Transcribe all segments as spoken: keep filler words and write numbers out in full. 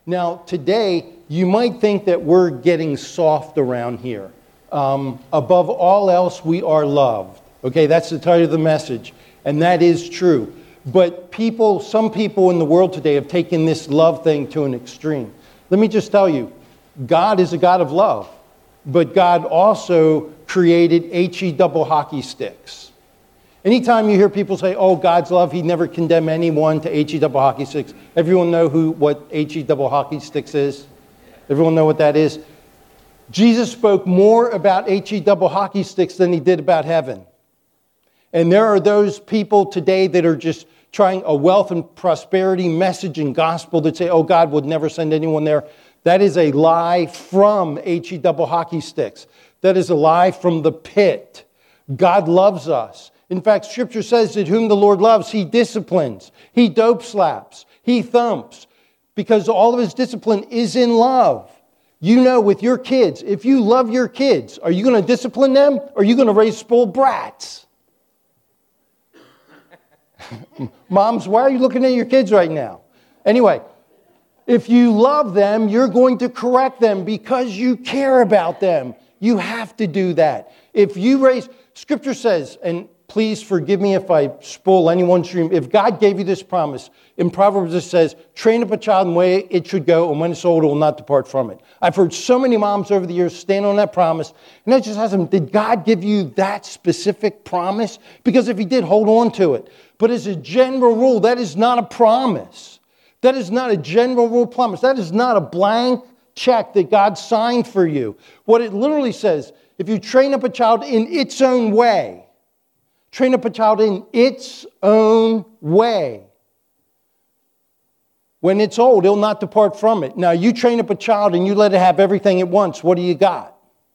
Now, today, you might think that we're getting soft around here. Um, above all else, we are loved. Okay, that's the title of the message. And that is true. But people, some people in the world today have taken this love thing to an extreme. Let me just tell you, God is a God of love. But God also created H-E double hockey sticks. Anytime you hear people say, oh, God's love, He'd never condemn anyone to H-E double hockey sticks. Everyone know who what H-E double hockey sticks is? Everyone know what that is? Jesus spoke more about H-E double hockey sticks than He did about heaven. And there are those people today that are just trying a wealth and prosperity message and gospel that say, oh, God would never send anyone there. That is a lie from H-E double hockey sticks. That is a lie from the pit. God loves us. In fact, Scripture says that whom the Lord loves, He disciplines. He dope slaps. He thumps. Because all of His discipline is in love. You know, with your kids, if you love your kids, are you going to discipline them? Or are you going to raise spoiled brats? Moms, why are you looking at your kids right now? Anyway, if you love them, you're going to correct them because you care about them. You have to do that. If you raise, Scripture says, and please forgive me if I spoil anyone's dream. If God gave you this promise, in Proverbs it says, train up a child in the way it should go, and when it's old, it will not depart from it. I've heard so many moms over the years stand on that promise, and I just ask them, did God give you that specific promise? Because if He did, hold on to it. But as a general rule, that is not a promise. That is not a general rule promise. That is not a blank check that God signed for you. What it literally says, if you train up a child in its own way, train up a child in its own way. When it's old, it'll not depart from it. Now, you train up a child and you let it have everything at once. What do you got?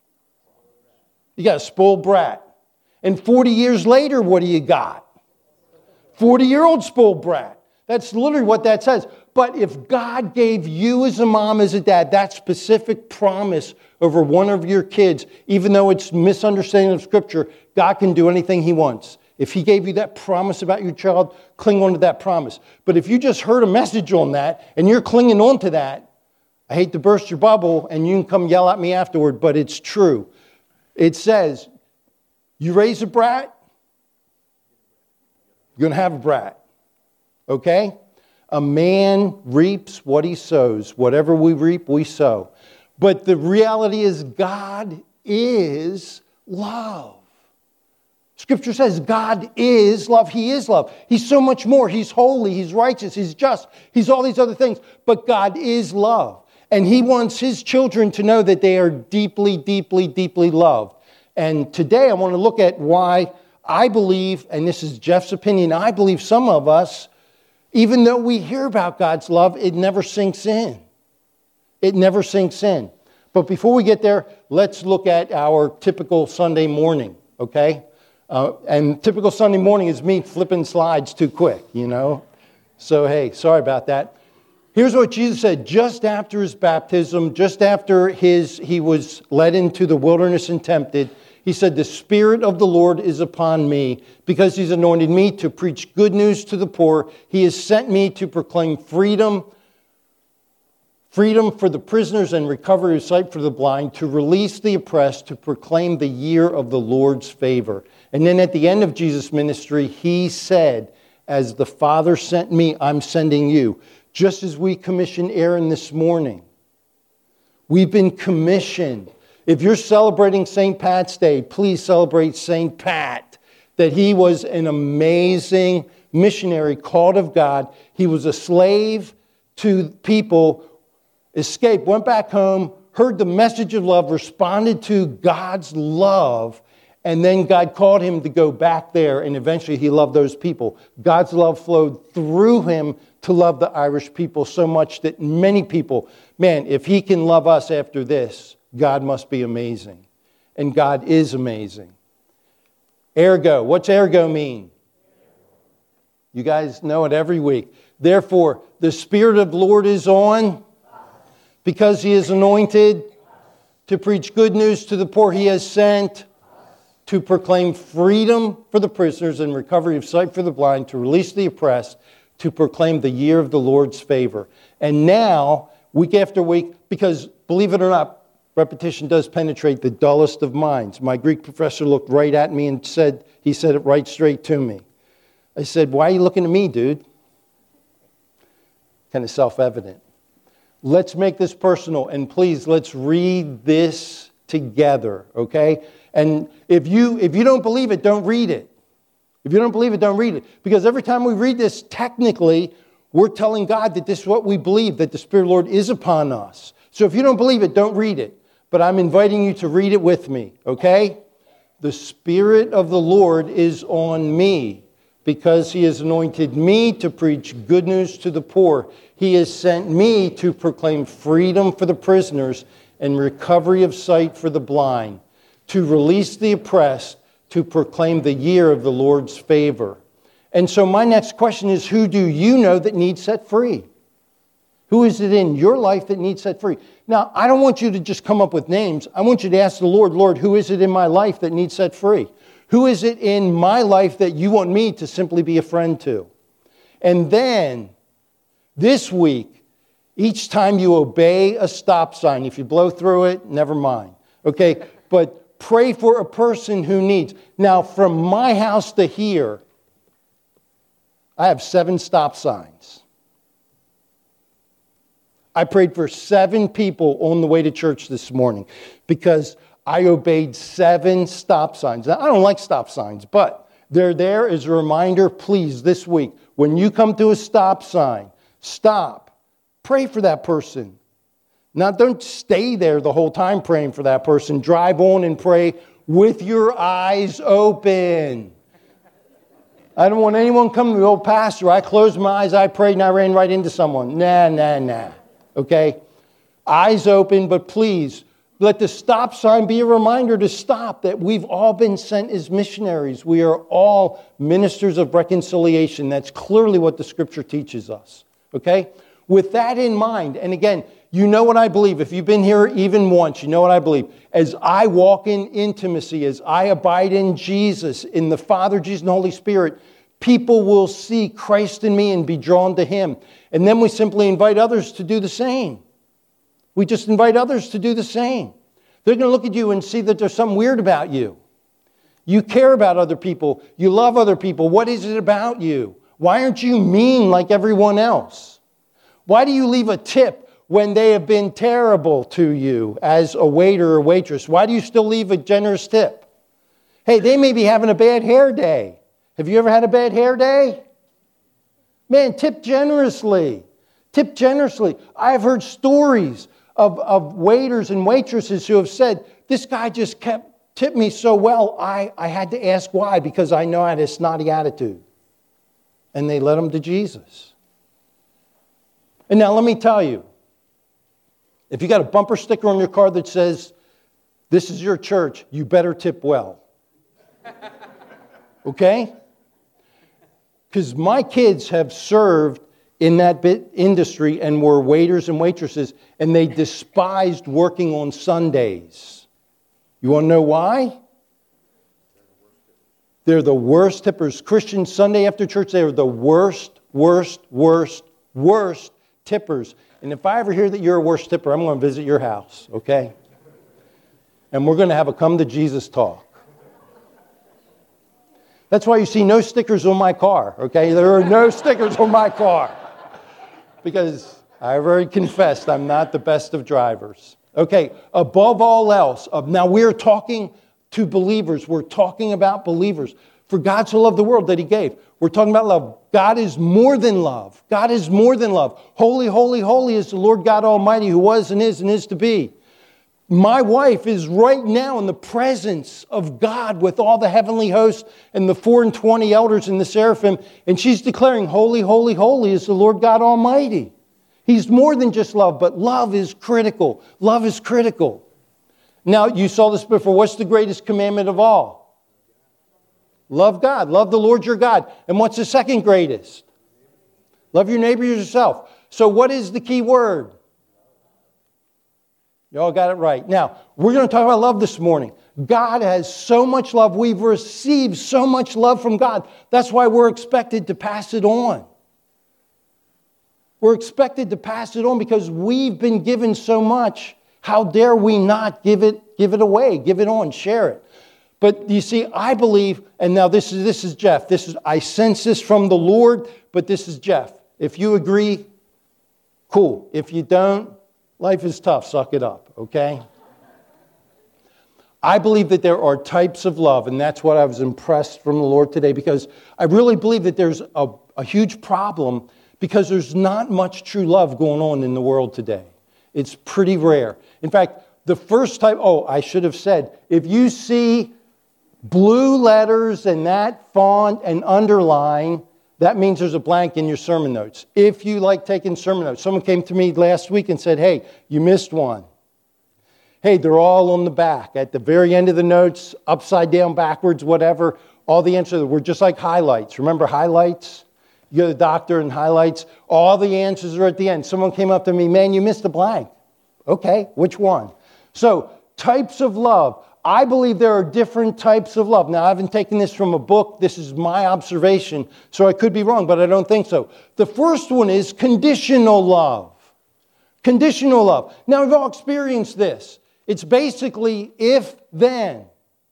You got a spoiled brat. And forty years later, what do you got? forty-year-old spoiled brat. That's literally what that says. But if God gave you as a mom, as a dad, that specific promise over one of your kids, even though it's misunderstanding of Scripture, God can do anything He wants. If He gave you that promise about your child, cling on to that promise. But if you just heard a message on that and you're clinging on to that, I hate to burst your bubble and you can come yell at me afterward, but it's true. It says, you raise a brat, you're going to have a brat. Okay? A man reaps what he sows. Whatever we reap, we sow. But the reality is God is love. Scripture says God is love. He is love. He's so much more. He's holy. He's righteous. He's just. He's all these other things. But God is love. And He wants His children to know that they are deeply, deeply, deeply loved. And today I want to look at why I believe, and this is Jeff's opinion, I believe some of us, even though we hear about God's love, it never sinks in. It never sinks in. But before we get there, let's look at our typical Sunday morning, okay? Uh, and typical Sunday morning is me flipping slides too quick, you know? So, hey, sorry about that. Here's what Jesus said just after His baptism, just after his he was led into the wilderness and tempted. He said, the Spirit of the Lord is upon me because He's anointed me to preach good news to the poor. He has sent me to proclaim freedom, freedom for the prisoners and recovery of sight for the blind, to release the oppressed, to proclaim the year of the Lord's favor. And then at the end of Jesus' ministry, He said, as the Father sent me, I'm sending you. Just as we commissioned Aaron this morning. We've been commissioned. If you're celebrating Saint Pat's Day, please celebrate Saint Pat, that he was an amazing missionary called of God. He was a slave to people, escaped, went back home, heard the message of love, responded to God's love, and then God called him to go back there, and eventually he loved those people. God's love flowed through him to love the Irish people so much that many people, man, if He can love us after this, God must be amazing. And God is amazing. Ergo. What's ergo mean? You guys know it every week. Therefore, the Spirit of the Lord is on because He is anointed to preach good news to the poor. He has sent to proclaim freedom for the prisoners and recovery of sight for the blind, to release the oppressed, to proclaim the year of the Lord's favor. And now week after week, because believe it or not, repetition does penetrate the dullest of minds. My Greek professor looked right at me and said, he said it right straight to me. I said, why are you looking at me, dude? Kind of self-evident. Let's make this personal, and please, let's read this together, okay? And if you if you don't believe it, don't read it. If you don't believe it, don't read it. Because every time we read this, technically, we're telling God that this is what we believe, that the Spirit of the Lord is upon us. So if you don't believe it, don't read it. But I'm inviting you to read it with me, okay? The Spirit of the Lord is on me, because He has anointed me to preach good news to the poor. He has sent me to proclaim freedom for the prisoners and recovery of sight for the blind, to release the oppressed, to proclaim the year of the Lord's favor. And so my next question is, who do you know that needs set free? Who is it in your life that needs set free? Now, I don't want you to just come up with names. I want you to ask the Lord, Lord, who is it in my life that needs set free? Who is it in my life that you want me to simply be a friend to? And then, this week, each time you obey a stop sign, if you blow through it, never mind. Okay? But pray for a person who needs. Now, from my house to here, I have seven stop signs. I prayed for seven people on the way to church this morning because I obeyed seven stop signs. Now, I don't like stop signs, but they're there as a reminder. Please, this week, when you come to a stop sign, stop. Pray for that person. Now, don't stay there the whole time praying for that person. Drive on and pray with your eyes open. I don't want anyone coming to the old pastor. I closed my eyes, I prayed, and I ran right into someone. Nah, nah, nah. Okay? Eyes open, but please, let the stop sign be a reminder to stop, that we've all been sent as missionaries. We are all ministers of reconciliation. That's clearly what the Scripture teaches us. Okay? With that in mind, and again, you know what I believe. If you've been here even once, you know what I believe. As I walk in intimacy, as I abide in Jesus, in the Father, Jesus, and the Holy Spirit, people will see Christ in me and be drawn to Him. And then we simply invite others to do the same. We just invite others to do the same. They're going to look at you and see that there's something weird about you. You care about other people. You love other people. What is it about you? Why aren't you mean like everyone else? Why do you leave a tip when they have been terrible to you as a waiter or waitress? Why do you still leave a generous tip? Hey, they may be having a bad hair day. Have you ever had a bad hair day? Man, tip generously. Tip generously. I've heard stories of, of waiters and waitresses who have said, this guy just kept tipped me so well, I, I had to ask why, because I know I had a snotty attitude. And they led him to Jesus. And now let me tell you, if you got a bumper sticker on your car that says, this is your church, you better tip well. Okay? Because my kids have served in that bit industry and were waiters and waitresses, and they despised working on Sundays. You want to know why? They're the worst tippers. Christian Sunday after church, they are the worst, worst, worst, worst tippers. And if I ever hear that you're a worst tipper, I'm going to visit your house, okay? And we're going to have a come to Jesus talk. That's why you see no stickers on my car, okay? There are no stickers on my car. Because I've already confessed I'm not the best of drivers. Okay, above all else, uh, now we're talking to believers. We're talking about believers. For God so loved the world that He gave. We're talking about love. God is more than love. God is more than love. Holy, holy, holy is the Lord God Almighty, who was and is and is to be. My wife is right now in the presence of God with all the heavenly hosts and the four and twenty elders and the seraphim, and she's declaring, holy, holy, holy is the Lord God Almighty. He's more than just love, but love is critical. Love is critical. Now, you saw this before. What's the greatest commandment of all? Love God. Love the Lord your God. And what's the second greatest? Love your neighbor as yourself. So what is the key word? You all got it right. Now, we're going to talk about love this morning. God has so much love. We've received so much love from God. That's why we're expected to pass it on. We're expected to pass it on because we've been given so much. How dare we not give it, give it away, give it on, share it. But you see, I believe, and now this is this is Jeff. This is I sense this from the Lord, but this is Jeff. If you agree, cool. If you don't, life is tough. Suck it up, okay? I believe that there are types of love, and that's what I was impressed from the Lord today, because I really believe that there's a, a huge problem because there's not much true love going on in the world today. It's pretty rare. In fact, the first type, oh, I should have said, if you see blue letters and that font and underline, that means there's a blank in your sermon notes. If you like taking sermon notes, someone came to me last week and said, hey, you missed one. Hey, they're all on the back. At the very end of the notes, upside down, backwards, whatever, all the answers were just like highlights. Remember highlights? You go to the doctor and highlights. All the answers are at the end. Someone came up to me, man, you missed a blank. Okay, which one? So, types of love. I believe there are different types of love. Now, I haven't taken this from a book. This is my observation, so I could be wrong, but I don't think so. The first one is conditional love. Conditional love. Now, we've all experienced this. It's basically if, then.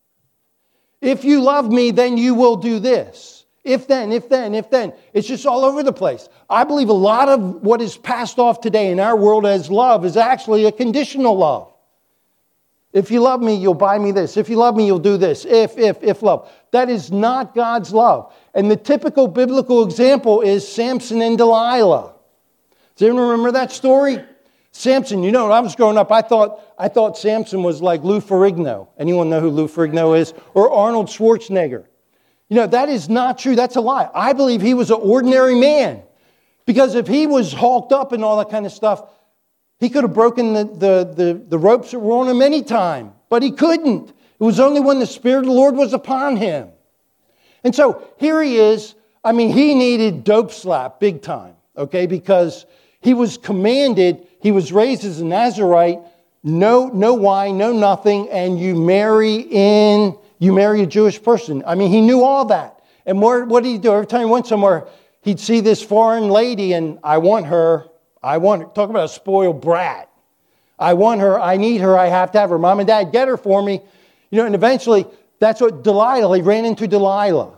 If you love me, then you will do this. If then, if then, if then. It's just all over the place. I believe a lot of what is passed off today in our world as love is actually a conditional love. If you love me, you'll buy me this. If you love me, you'll do this. If, if, if love. That is not God's love. And the typical biblical example is Samson and Delilah. Does anyone remember that story? Samson, you know, when I was growing up, I thought I thought Samson was like Lou Ferrigno. Anyone know who Lou Ferrigno is? Or Arnold Schwarzenegger. You know, that is not true. That's a lie. I believe he was an ordinary man. Because if he was hulked up and all that kind of stuff, he could have broken the, the, the, the ropes that were on him any time. But he couldn't. It was only when the Spirit of the Lord was upon him. And so here he is. I mean, he needed dope slap big time. Okay, because he was commanded, he was raised as a Nazirite, no, no wine, no nothing, and you marry in, you marry a Jewish person. I mean, he knew all that. And more, what did he do? Every time he went somewhere, he'd see this foreign lady, and I want her, I want her. Talk about a spoiled brat. I want her, I need her, I have to have her. Mom and Dad, get her for me. You know, and eventually, that's what Delilah, he ran into Delilah.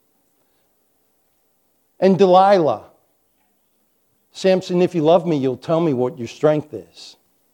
And Delilah, Samson, if you love me, you'll tell me what your strength is.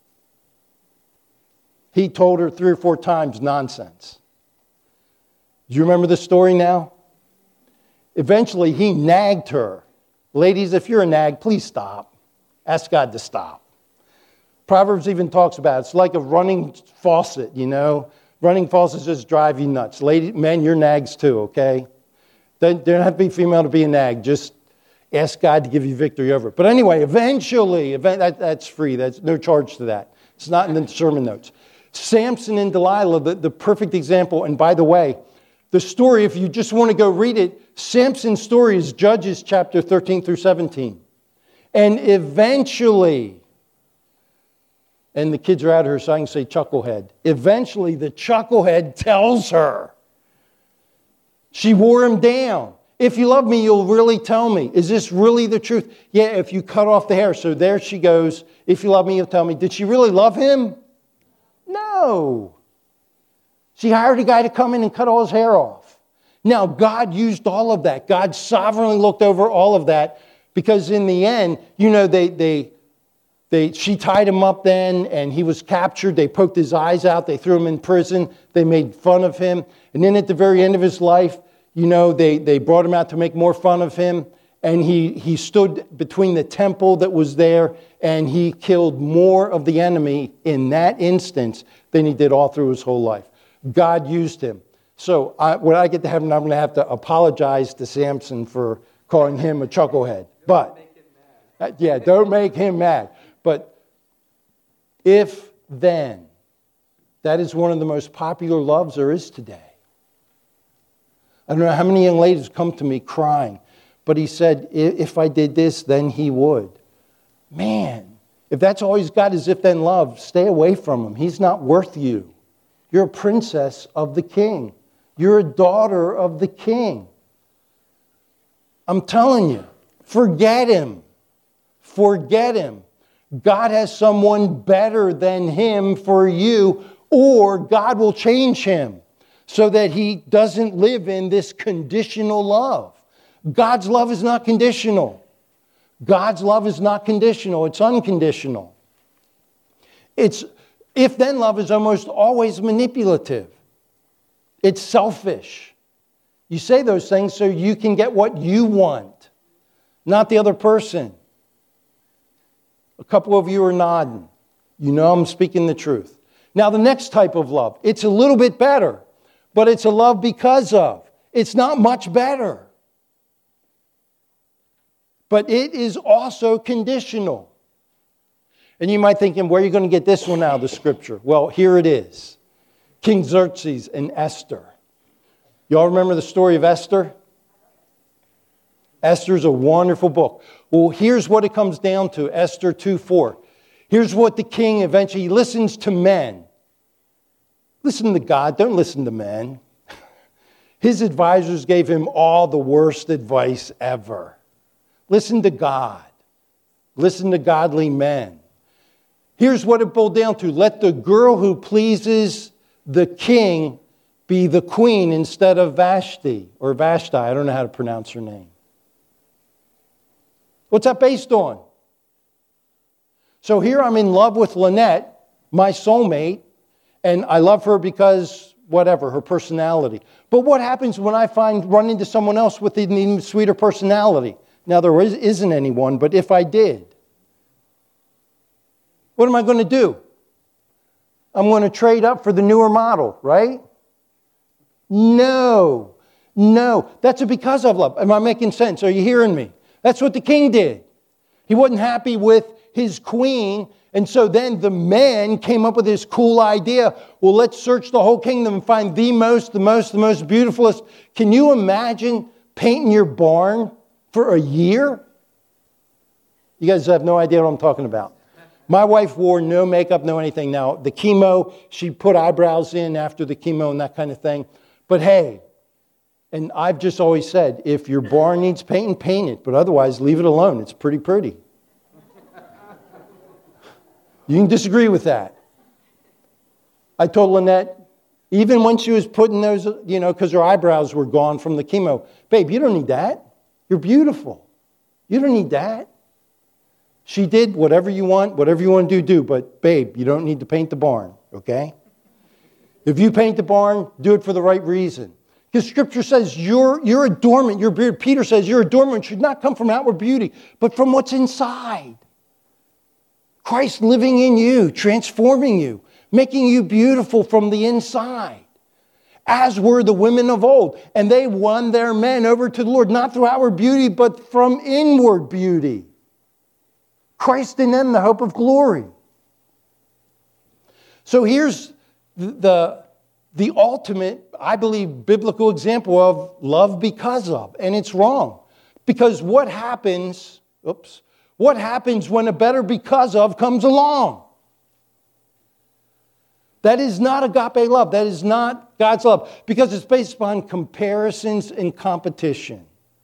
He told her three or four times nonsense. Do you remember the story now? Eventually, he nagged her. Ladies, if you're a nag, please stop. Ask God to stop. Proverbs even talks about it. It's like a running faucet, you know. Running faucets just drive you nuts. Ladies, men, you're nags too, okay? They don't have to be female to be a nag. Just ask God to give you victory over it. But anyway, eventually, that, that's free. That's no charge to that. It's not in the sermon notes. Samson and Delilah, the, the perfect example. And by the way, the story, if you just want to go read it, Samson's story is Judges chapter thirteen through seventeen. And eventually, and the kids are out here, so I can say chucklehead. Eventually, the chucklehead tells her. She wore him down. If you love me, you'll really tell me. Is this really the truth? Yeah, if you cut off the hair. So there she goes. If you love me, you'll tell me. Did she really love him? No. She hired a guy to come in and cut all his hair off. Now, God used all of that. God sovereignly looked over all of that because in the end, you know, they, they, they, she tied him up then and he was captured. They poked his eyes out. They threw him in prison. They made fun of him. And then at the very end of his life, you know, they, they brought him out to make more fun of him. And he, he stood between the temple that was there and he killed more of the enemy in that instance than he did all through his whole life. God used him. So I, when I get to heaven, I'm going to have to apologize to Samson for calling him a chucklehead. But, uh, yeah, don't make him mad. But if then, that is one of the most popular loves there is today. I don't know how many young ladies come to me crying, but he said, if I did this, then he would. Man, if that's all he's got is if then love, stay away from him. He's not worth you. You're a princess of the king. You're a daughter of the king. I'm telling you, forget him. Forget him. God has someone better than him for you, or God will change him so that he doesn't live in this conditional love. God's love is not conditional. God's love is not conditional. It's unconditional. It's if-then love is almost always manipulative. It's selfish. You say those things so you can get what you want, not the other person. A couple of you are nodding. You know I'm speaking the truth. Now the next type of love, it's a little bit better, but it's a love because of. It's not much better. But it is also conditional. And you might think, where are you going to get this one out of the scripture? Well, here it is. King Xerxes and Esther. Y'all remember the story of Esther? Esther's a wonderful book. Well, here's what it comes down to, Esther two four. Here's what the king eventually listens to men. Listen to God, don't listen to men. His advisors gave him all the worst advice ever. Listen to God. Listen to godly men. Here's what it boiled down to. Let the girl who pleases the king be the queen instead of Vashti, or Vashti. I don't know how to pronounce her name. What's that based on? So here I'm in love with Lynette, my soulmate, and I love her because, whatever, her personality. But what happens when I find run into someone else with an even sweeter personality? Now, there is, isn't anyone, but if I did, what am I going to do? I'm going to trade up for the newer model, right? No, no. That's a because of love. Am I making sense? Are you hearing me? That's what the king did. He wasn't happy with his queen, and so then the man came up with this cool idea. Well, let's search the whole kingdom and find the most, the most, the most beautifulest. Can you imagine painting your barn for a year? You guys have no idea what I'm talking about. My wife wore no makeup, no anything. Now, the chemo, she put eyebrows in after the chemo and that kind of thing. But hey, and I've just always said, if your barn needs painting, paint it. But otherwise, leave it alone. It's pretty pretty. You can disagree with that. I told Lynette, even when she was putting those, you know, because her eyebrows were gone from the chemo, babe, you don't need that. You're beautiful. You don't need that. She did whatever you want, whatever you want to do, do. But babe, you don't need to paint the barn, okay? If you paint the barn, do it for the right reason. Because Scripture says your, your adornment, your beard, Peter says your adornment should not come from outward beauty, but from what's inside. Christ living in you, transforming you, making you beautiful from the inside. As were the women of old. And they won their men over to the Lord, not through outward beauty, but from inward beauty. Christ in them, the hope of glory. So here's the, the, the ultimate, I believe, biblical example of love because of. And it's wrong. Because what happens, oops, what happens when a better because of comes along? That is not agape love. That is not God's love. Because it's based upon comparisons and competition.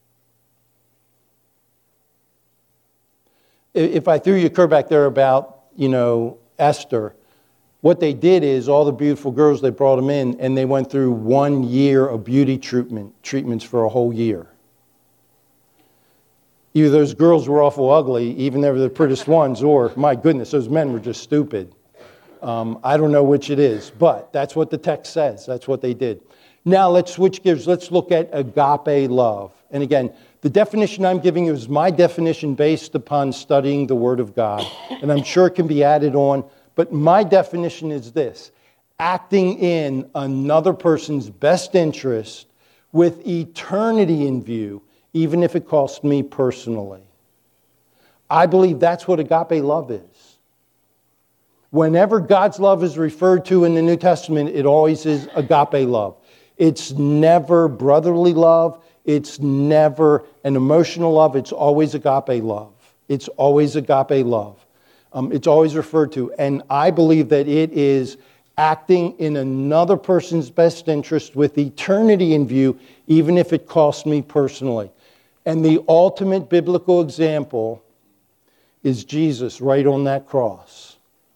If I threw you a curve back there about, you know, Esther, what they did is all the beautiful girls, they brought them in and they went through one year of beauty treatment, treatments for a whole year. Either those girls were awful ugly, even they were the prettiest ones, or, my goodness, those men were just stupid. Um, I don't know which it is, but that's what the text says. That's what they did. Now let's switch gears. Let's look at agape love. And again, the definition I'm giving you is my definition based upon studying the Word of God. And I'm sure it can be added on, but my definition is this: acting in another person's best interest with eternity in view, even if it costs me personally. I believe that's what agape love is. Whenever God's love is referred to in the New Testament, it always is agape love. It's never brotherly love. It's never an emotional love. It's always agape love. It's always agape love. Um, it's always referred to. And I believe that it is acting in another person's best interest with eternity in view, even if it costs me personally. And the ultimate biblical example is Jesus right on that cross.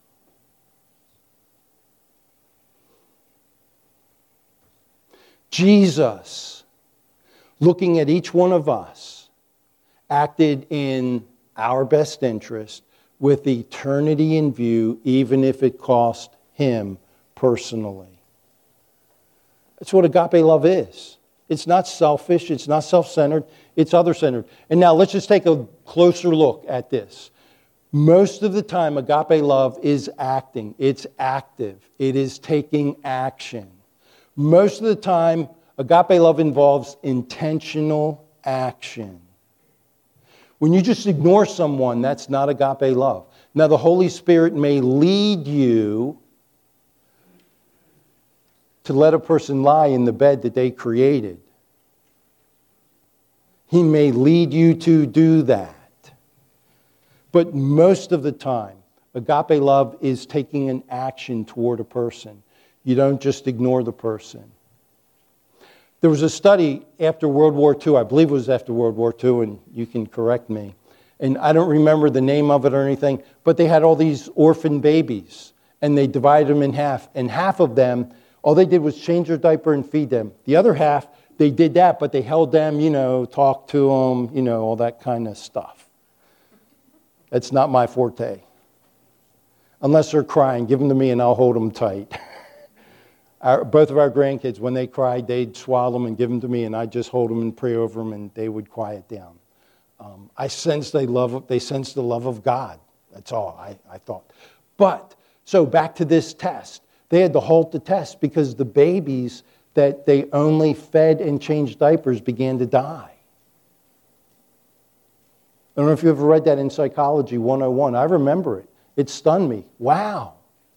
Jesus, looking at each one of us, acted in our best interest with eternity in view, even if it cost him personally. That's what agape love is. It's not selfish, it's not self-centered, it's other-centered. And now let's just take a closer look at this. Most of the time, agape love is acting. It's active. It is taking action. Most of the time, agape love involves intentional action. When you just ignore someone, that's not agape love. Now, the Holy Spirit may lead you to let a person lie in the bed that they created. He may lead you to do that. But most of the time, agape love is taking an action toward a person. You don't just ignore the person. There was a study after World War Two, I believe it was after World War Two, and you can correct me. And I don't remember the name of it or anything, but they had all these orphan babies, and they divided them in half. And half of them, all they did was change their diaper and feed them. The other half, they did that, but they held them, you know, talked to them, you know, all that kind of stuff. That's not my forte. Unless they're crying, give them to me and I'll hold them tight. Our, both of our grandkids, when they cried, they'd swallow them and give them to me, and I'd just hold them and pray over them, and they would quiet down. Um, I sensed they love. They sensed the love of God. That's all I, I thought. But, so back to this test. They had to halt the test because the babies that they only fed and changed diapers began to die. I don't know if you ever read that in Psychology one oh one. I remember it. It stunned me. Wow.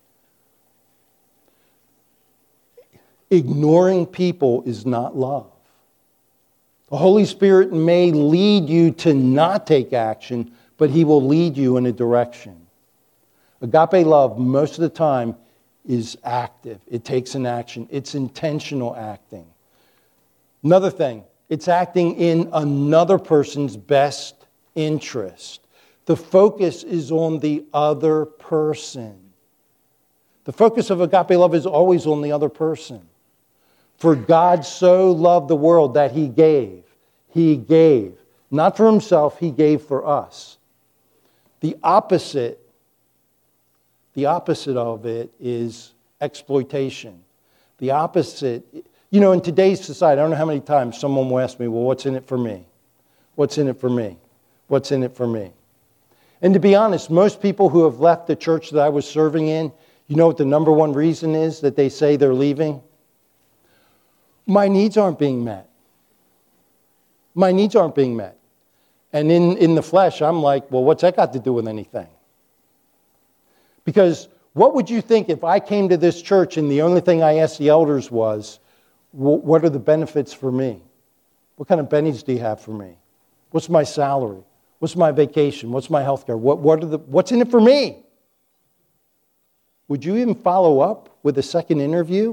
Ignoring people is not love. The Holy Spirit may lead you to not take action, but He will lead you in a direction. Agape love, most of the time, is active. It takes an action. It's intentional acting. Another thing, it's acting in another person's best interest. The focus is on the other person. The focus of agape love is always on the other person. For God so loved the world that He gave. He gave. Not for Himself, He gave for us. The opposite, the opposite of it is exploitation. The opposite, you know, in today's society, I don't know how many times someone will ask me, well, what's in it for me? What's in it for me? What's in it for me? And to be honest, most people who have left the church that I was serving in, you know what the number one reason is that they say they're leaving? My needs aren't being met. My needs aren't being met. And in, in the flesh, I'm like, well, what's that got to do with anything? Because what would you think if I came to this church and the only thing I asked the elders was, what are the benefits for me? What kind of bennies do you have for me? What's my salary? What's my vacation? What's my health care? What, what are the, what's in it for me? Would you even follow up with a second interview?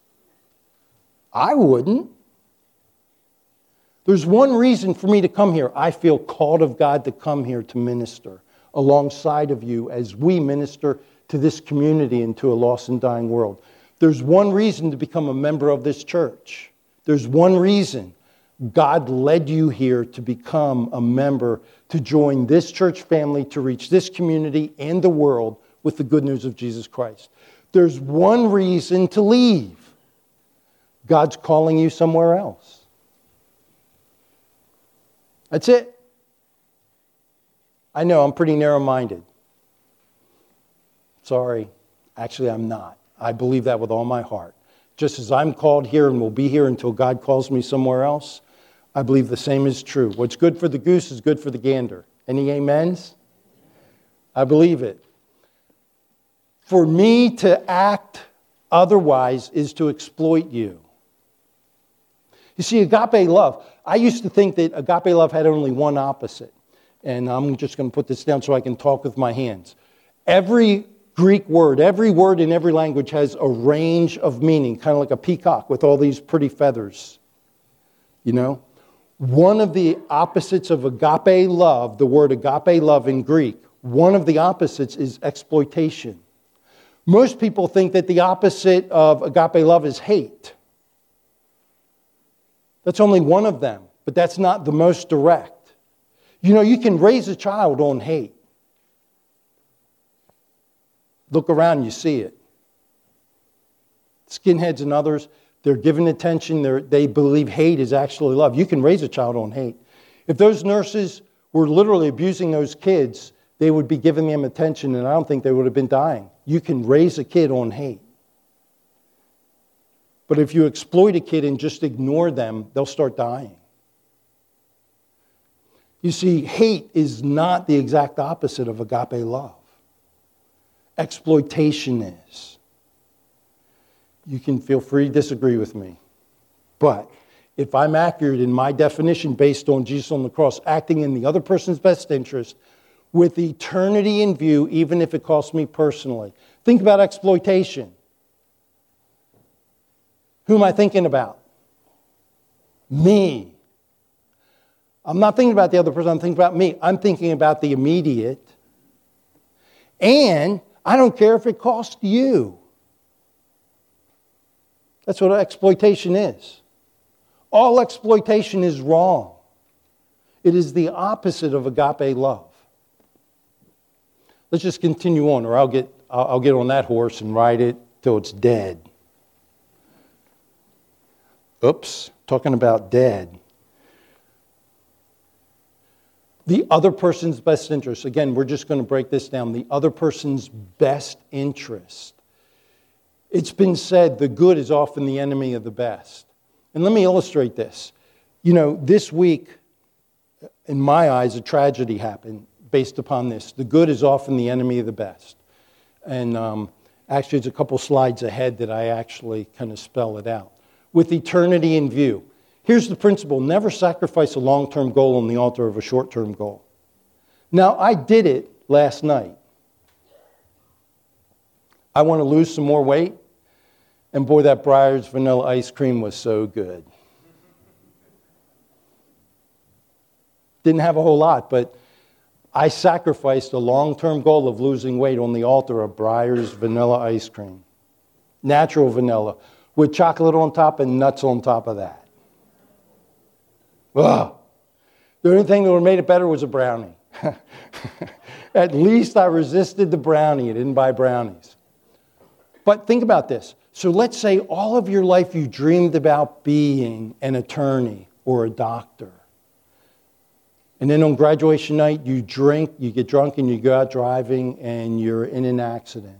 I wouldn't. There's one reason for me to come here. I feel called of God to come here to minister alongside of you as we minister to this community and to a lost and dying world. There's one reason to become a member of this church. There's one reason. God led you here to become a member, to join this church family, to reach this community and the world with the good news of Jesus Christ. There's one reason to leave. God's calling you somewhere else. That's it. I know I'm pretty narrow-minded. Sorry. Actually, I'm not. I believe that with all my heart. Just as I'm called here and will be here until God calls me somewhere else, I believe the same is true. What's good for the goose is good for the gander. Any amens? I believe it. For me to act otherwise is to exploit you. You see, agape love, I used to think that agape love had only one opposite. And I'm just going to put this down so I can talk with my hands. Every Greek word, every word in every language has a range of meaning, kind of like a peacock with all these pretty feathers. You know? One of the opposites of agape love, the word agape love in Greek, One of the opposites is exploitation. Most people think that the opposite of agape love is hate. That's only one of them, but that's not the most direct. You know, you can raise a child on hate. Look around, you see it. Skinheads and others, they're given attention. They're, they believe hate is actually love. You can raise a child on hate. If those nurses were literally abusing those kids, they would be giving them attention, and I don't think they would have been dying. You can raise a kid on hate. But if you exploit a kid and just ignore them, they'll start dying. You see, hate is not the exact opposite of agape love. Exploitation is. You can feel free to disagree with me. But if I'm accurate in my definition based on Jesus on the cross, acting in the other person's best interest, with eternity in view, even if it costs me personally. Think about exploitation. Who am I thinking about? Me. I'm not thinking about the other person, I'm thinking about me. I'm thinking about the immediate. And I don't care if it costs you. That's what exploitation is. All exploitation is wrong. It is the opposite of agape love. Let's just continue on, or I'll get I'll get on that horse and ride it till it's dead. Oops, talking about dead. The other person's best interest. Again, we're just going to break this down. The other person's best interest. It's been said the good is often the enemy of the best. And let me illustrate this. You know, this week, in my eyes, a tragedy happened based upon this. The good is often the enemy of the best. And um, actually, it's a couple slides ahead that I actually kind of spell it out. With eternity in view. Here's the principle. Never sacrifice a long-term goal on the altar of a short-term goal. Now, I did it last night. I want to lose some more weight. And boy, that Breyers vanilla ice cream was so good. Didn't have a whole lot, but I sacrificed a long-term goal of losing weight on the altar of Breyers vanilla ice cream. Natural vanilla, with chocolate on top and nuts on top of that. Ugh. The only thing that would have made it better was a brownie. At least I resisted the brownie. I didn't buy brownies. But think about this. So let's say all of your life you dreamed about being an attorney or a doctor. And then on graduation night, you drink, you get drunk, and you go out driving, and you're in an accident.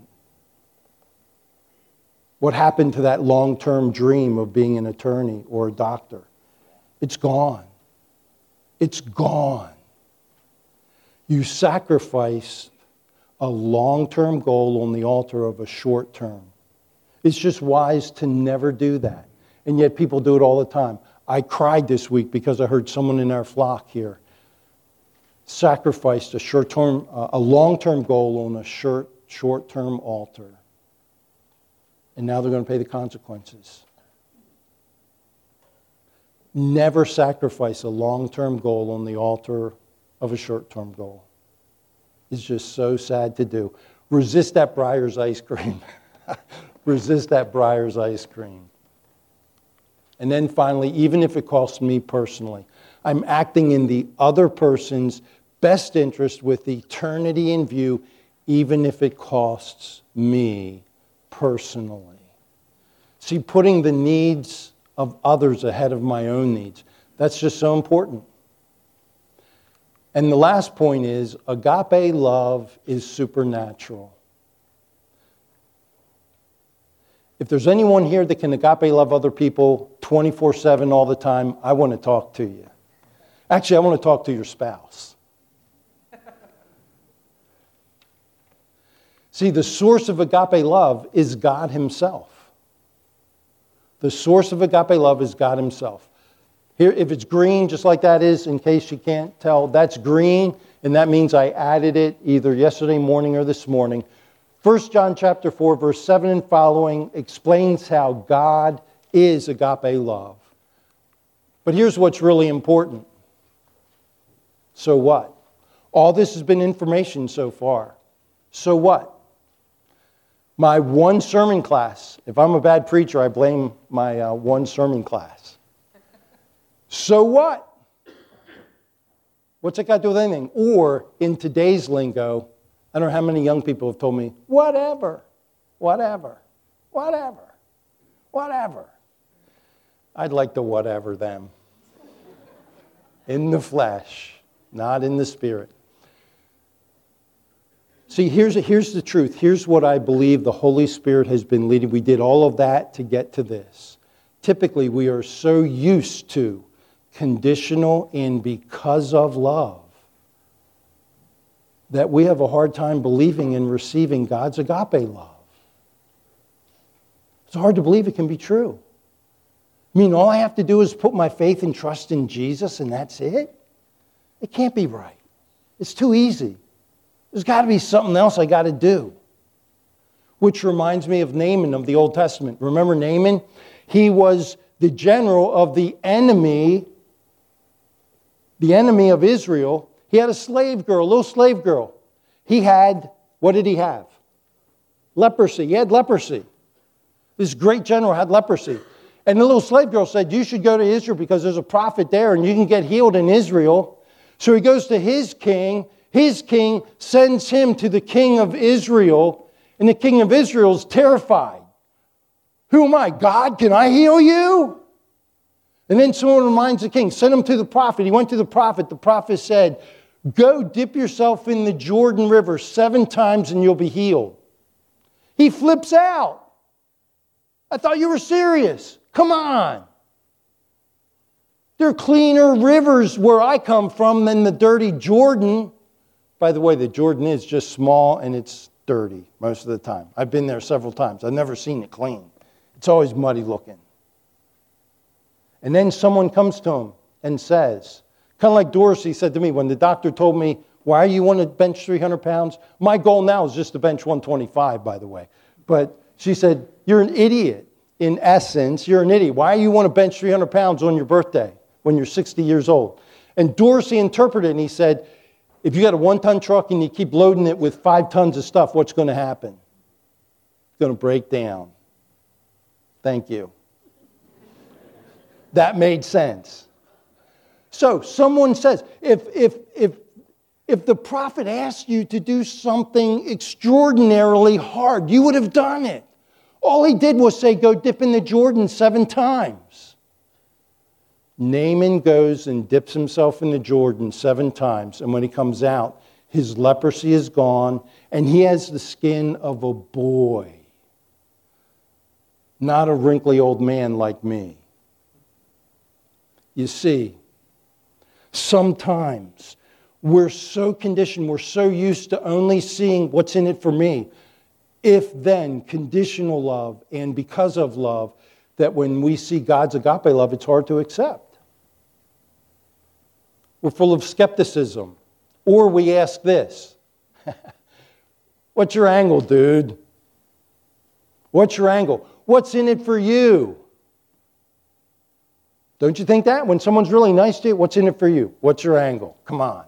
What happened to that long-term dream of being an attorney or a doctor? It's gone. It's gone. You sacrificed a long-term goal on the altar of a short-term. It's just wise to never do that. And yet people do it all the time. I cried this week because I heard someone in our flock here sacrificed a short-term, uh, a long-term goal on a short, short-term altar. And now they're going to pay the consequences. Never sacrifice a long-term goal on the altar of a short-term goal. It's just so sad to do. Resist that Breyers ice cream. Resist that Breyers ice cream. And then finally, even if it costs me personally, I'm acting in the other person's best interest with eternity in view, even if it costs me personally. See, putting the needs of others ahead of my own needs, that's just so important. And the last point is, agape love is supernatural. If there's anyone here that can agape love other people twenty-four seven all the time, I want to talk to you. Actually, I want to talk to your spouse. See, the source of agape love is God Himself. The source of agape love is God Himself. Here, if it's green, just like that is, in case you can't tell, that's green, and that means I added it either yesterday morning or this morning. First John chapter four, verse seven and following explains how God is agape love. But here's what's really important. So what? All this has been information so far. So what? My one sermon class. If I'm a bad preacher, I blame my uh, one sermon class. So what? What's it got to do with anything? Or, in today's lingo, I don't know how many young people have told me, whatever, whatever, whatever, whatever. I'd like to whatever them. In the flesh, not in the spirit. See, here's, here's the truth. Here's what I believe the Holy Spirit has been leading. We did all of that to get to this. Typically, we are so used to conditional and because of love that we have a hard time believing and receiving God's agape love. It's hard to believe it can be true. I mean, all I have to do is put my faith and trust in Jesus and that's it? It can't be right. It's too easy. There's got to be something else I got to do. Which reminds me of Naaman of the Old Testament. Remember Naaman? He was the general of the enemy, the enemy of Israel. He had a slave girl, a little slave girl. He had, what did he have? Leprosy. He had leprosy. This great general had leprosy. And the little slave girl said, you should go to Israel because there's a prophet there and you can get healed in Israel. So he goes to his king. His king sends him to the king of Israel. And the king of Israel is terrified. Who am I? God, can I heal you? And then someone reminds the king, send him to the prophet. He went to the prophet. The prophet said, go dip yourself in the Jordan River seven times and you'll be healed. He flips out. I thought you were serious. Come on. There are cleaner rivers where I come from than the dirty Jordan. By the way, the Jordan is just small and it's dirty most of the time. I've been there several times. I've never seen it clean. It's always muddy looking. And then someone comes to him and says, kind of like Dorsey said to me when the doctor told me, why you want to bench three hundred pounds? My goal now is just to bench one twenty-five, by the way. But she said, you're an idiot. In essence, you're an idiot. Why do you want to bench three hundred pounds on your birthday when you're sixty years old? And Dorsey interpreted it and he said, if you got a one-ton truck and you keep loading it with five tons of stuff, what's going to happen? It's going to break down. Thank you. That made sense. So someone says, if, if, if, if the prophet asked you to do something extraordinarily hard, you would have done it. All he did was say, go dip in the Jordan seven times. Naaman goes and dips himself in the Jordan seven times. And when he comes out, his leprosy is gone. And he has the skin of a boy. Not a wrinkly old man like me. You see, sometimes we're so conditioned, we're so used to only seeing what's in it for me. If then, conditional love and because of love, that when we see God's agape love, it's hard to accept. We're full of skepticism. Or we ask this, what's your angle, dude? What's your angle? What's in it for you? Don't you think that? When someone's really nice to you, what's in it for you? What's your angle? Come on.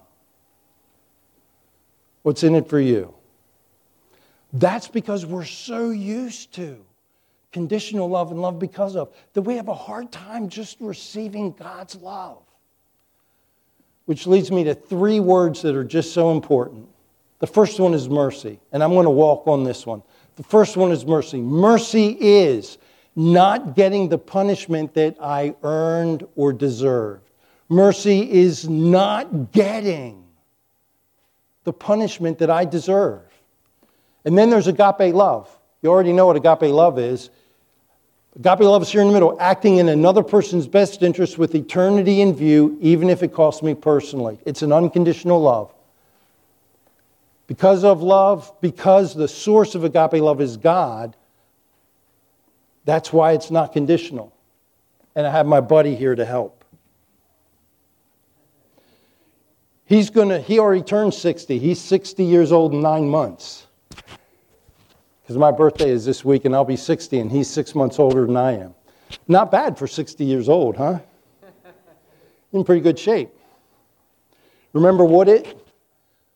What's in it for you? That's because we're so used to conditional love and love because of that we have a hard time just receiving God's love. Which leads me to three words that are just so important. The first one is mercy, and I'm going to walk on this one. The first one is mercy. Mercy is not getting the punishment that I earned or deserved. Mercy is not getting the punishment that I deserve. And then there's agape love. You already know what agape love is. Agape love is here in the middle, acting in another person's best interest with eternity in view, even if it costs me personally. It's an unconditional love. Because of love, because the source of agape love is God, that's why it's not conditional. And I have my buddy here to help. He's gonna, he already turned sixty. He's sixty years old in nine months. Because my birthday is this week and I'll be sixty and he's six months older than I am. Not bad for sixty years old, huh? In pretty good shape. Remember what it?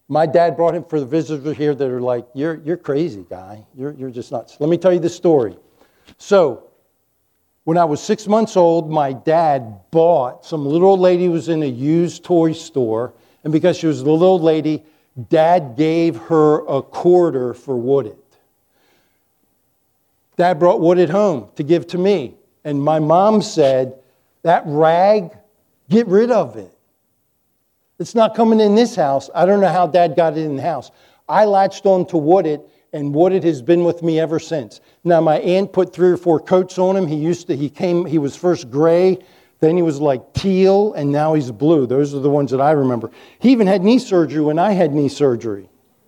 My dad brought him for the visitors here that are like, you're, you're crazy, guy. You're, you're just nuts. Let me tell you the story. So, when I was six months old, my dad bought, some little old lady was in a used toy store, and because she was a little old lady, Dad gave her a quarter for Woodit. Dad brought Woodit home to give to me, and my mom said, that rag, get rid of it. It's not coming in this house. I don't know how Dad got it in the house. I latched on to Woodit, and Woodit has been with me ever since. Now, my aunt put three or four coats on him. He used to, he came, he was first gray, then he was like teal, and now he's blue. Those are the ones that I remember. He even had knee surgery when I had knee surgery.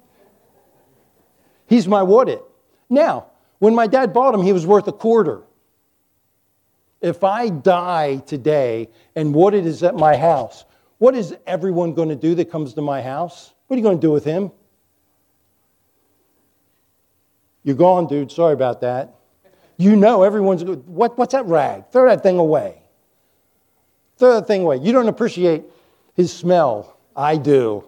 He's my Woodit. Now, when my dad bought him, he was worth a quarter. If I die today and Woodit is at my house, what is everyone going to do that comes to my house? What are you going to do with him? You're gone, dude. Sorry about that. You know everyone's going, what, what's that rag? Throw that thing away. Throw that thing away. You don't appreciate his smell. I do.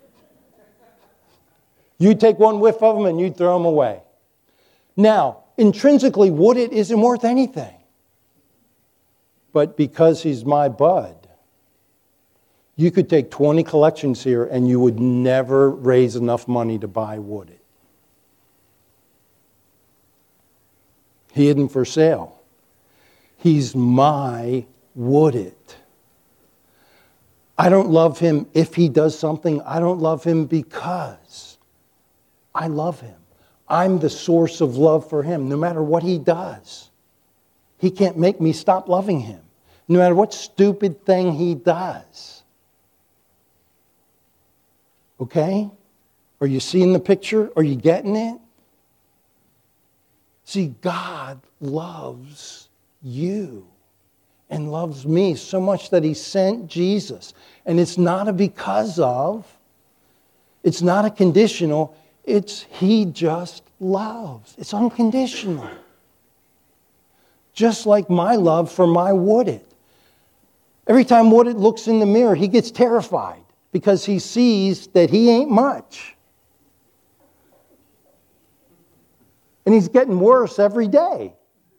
You take one whiff of them and you throw them away. Now, intrinsically, Woodit isn't worth anything. But because he's my bud, you could take twenty collections here and you would never raise enough money to buy Woodit. He isn't for sale. He's my Woodit. I don't love him if he does something. I don't love him because I love him. I'm the source of love for him, no matter what he does. He can't make me stop loving him, no matter what stupid thing he does. Okay? Are you seeing the picture? Are you getting it? See, God loves you and loves me so much that he sent Jesus. And it's not a because of, it's not a conditional, it's he just loves. It's unconditional. Just like my love for my Woodit. Every time Woodit looks in the mirror, he gets terrified because he sees that he ain't much. And he's getting worse every day.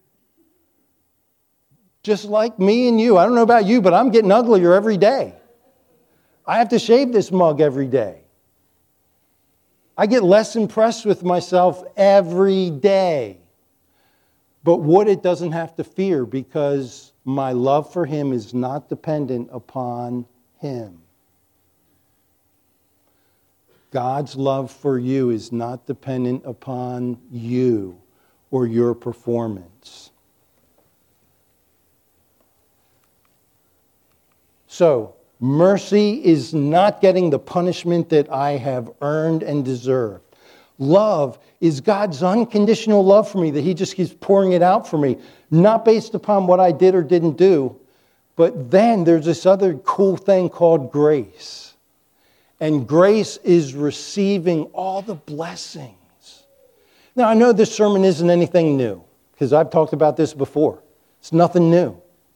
Just like me and you. I don't know about you, but I'm getting uglier every day. I have to shave this mug every day. I get less impressed with myself every day. But Woodit doesn't have to fear because my love for him is not dependent upon him. God's love for you is not dependent upon you or your performance. So, mercy is not getting the punishment that I have earned and deserved. Love is God's unconditional love for me, that he just keeps pouring it out for me, not based upon what I did or didn't do. But then there's this other cool thing called grace. And grace is receiving all the blessings. Now, I know this sermon isn't anything new, because I've talked about this before. It's nothing new.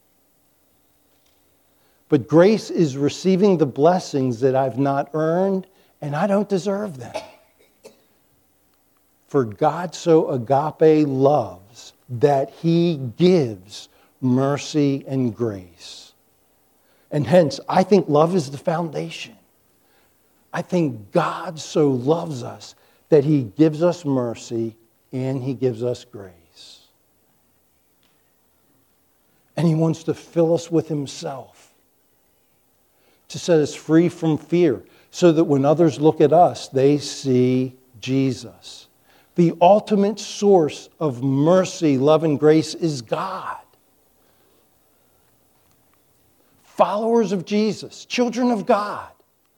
But grace is receiving the blessings that I've not earned, and I don't deserve them. For God so agape loves that he gives mercy and grace. And hence, I think love is the foundation. I think God so loves us that he gives us mercy and he gives us grace. And he wants to fill us with himself, to set us free from fear, so that when others look at us, they see Jesus. The ultimate source of mercy, love, and grace is God. Followers of Jesus, children of God,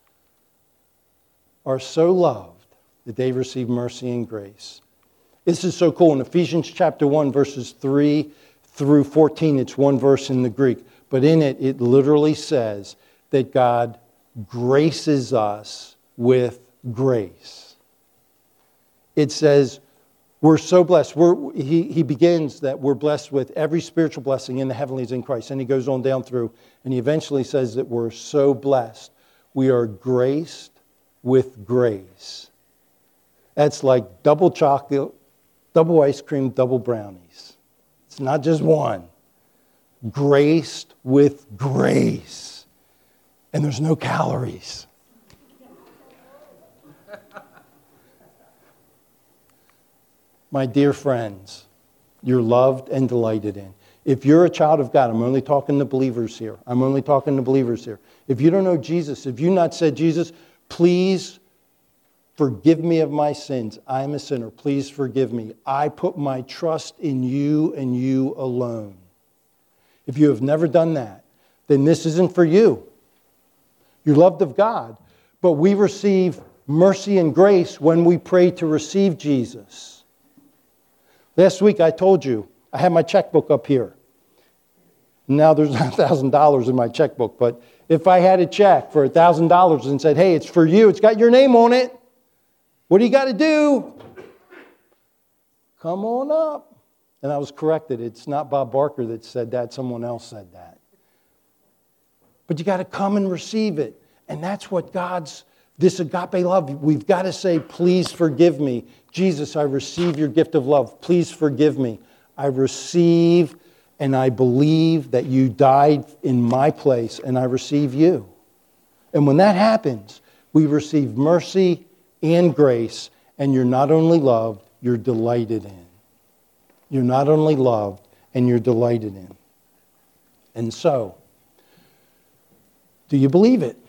are so loved that they receive mercy and grace. This is so cool. In Ephesians chapter one, verses three through fourteen, it's one verse in the Greek. But in it, it literally says that God graces us with grace. It says, we're so blessed. We're, he, he begins that we're blessed with every spiritual blessing in the heavenlies in Christ. And he goes on down through, and he eventually says that we're so blessed. We are graced with grace. That's like double chocolate, double ice cream, double brownies. It's not just one. Graced with grace. And there's no calories. My dear friends, you're loved and delighted in. If you're a child of God, I'm only talking to believers here. I'm only talking to believers here. If you don't know Jesus, if you've not said, Jesus, please forgive me of my sins. I am a sinner. Please forgive me. I put my trust in you and you alone. If you have never done that, then this isn't for you. You're loved of God, but we receive mercy and grace when we pray to receive Jesus. Last week I told you, I had my checkbook up here. Now there's one thousand dollars in my checkbook, but if I had a check for one thousand dollars and said, hey, it's for you, it's got your name on it, what do you got to do? Come on up. And I was corrected. It's not Bob Barker that said that. Someone else said that. But you got to come and receive it. And that's what God's, this agape love, we've got to say, please forgive me. Jesus, I receive your gift of love. Please forgive me. I receive and I believe that you died in my place and I receive you. And when that happens, we receive mercy and grace, and you're not only loved, you're delighted in. You're not only loved, and you're delighted in. And so, do you believe it?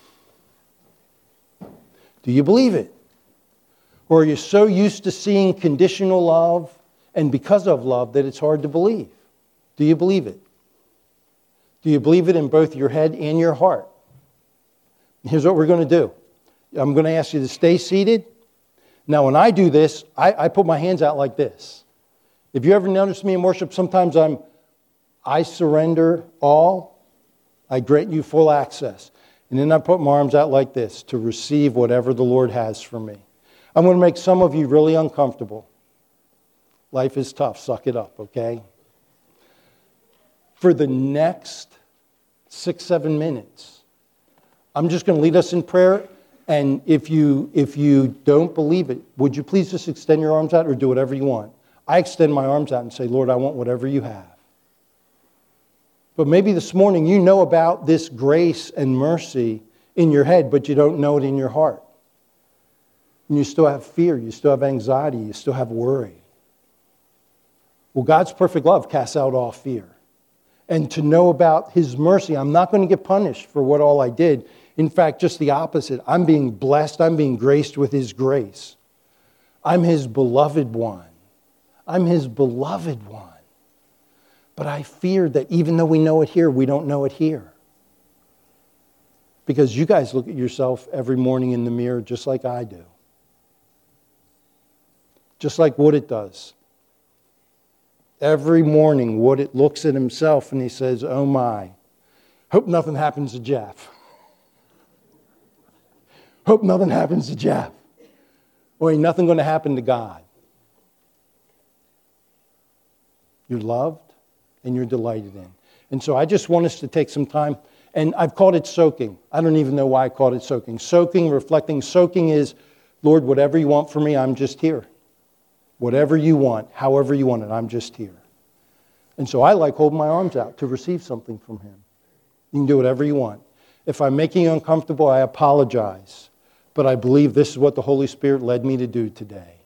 Do you believe it? Or are you so used to seeing conditional love and because of love that it's hard to believe? Do you believe it? Do you believe it in both your head and your heart? Here's what we're going to do. I'm going to ask you to stay seated. Now, when I do this, I, I put my hands out like this. If you ever notice me in worship, sometimes I'm, I surrender all. I grant you full access. And then I put my arms out like this to receive whatever the Lord has for me. I'm going to make some of you really uncomfortable. Life is tough. Suck it up, okay? For the next six, seven minutes, I'm just going to lead us in prayer. And if you if you don't believe it, would you please just extend your arms out or do whatever you want? I extend my arms out and say, Lord, I want whatever you have. But maybe this morning you know about this grace and mercy in your head, but you don't know it in your heart. And you still have fear, you still have anxiety, you still have worry. Well, God's perfect love casts out all fear. And to know about His mercy, I'm not going to get punished for what all I did. In fact, just the opposite. I'm being blessed. I'm being graced with His grace. I'm His beloved one. I'm His beloved one. But I fear that even though we know it here, we don't know it here. Because you guys look at yourself every morning in the mirror just like I do. Just like Woodit does. Every morning, Woodit looks at himself and he says, oh my, hope nothing happens to Jeff. Hope nothing happens to Jeff. Or ain't nothing going to happen to God. You're loved and you're delighted in. And so I just want us to take some time, and I've called it soaking. I don't even know why I called it soaking. Soaking, reflecting. Soaking is, Lord, whatever you want for me, I'm just here. Whatever you want, however you want it, I'm just here. And so I like holding my arms out to receive something from Him. You can do whatever you want. If I'm making you uncomfortable, I apologize. But I believe this is what the Holy Spirit led me to do today.